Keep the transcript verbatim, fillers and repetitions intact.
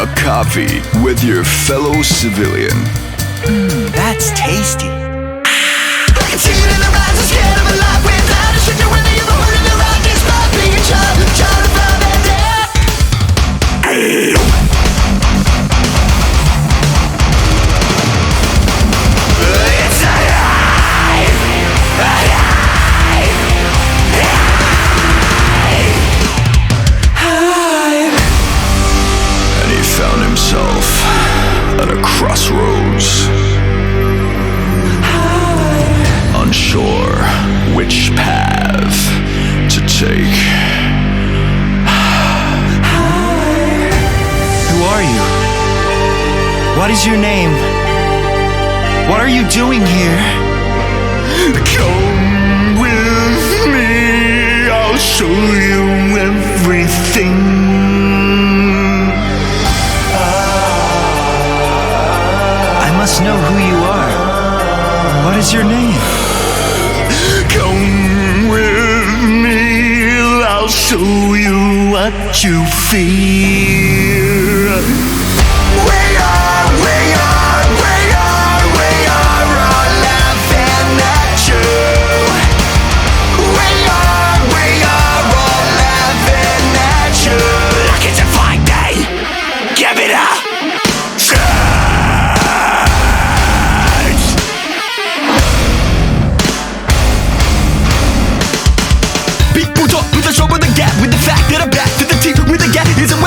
of coffee with your fellow civilian. Mmm, that's tasty. I can see it in their eyes, I'm scared of a life without a sugar. Whether you're born in the rock, it's not being a child, child of love and death. It's alive, alive, alive. And he found himself at a crossroads, unsure which path to take. Who are you? What is your name? What are you doing here? Come with me, I'll show you everything. I must know who you are. What is your name? Come with me, I'll show you what you fear. We are, we are, we are, we are all laughing at you. We are, we are all laughing at you. Like it's a fine day, give it up. People talk with the show with the gap, with the fact that I'm back to the teeth with the gap is a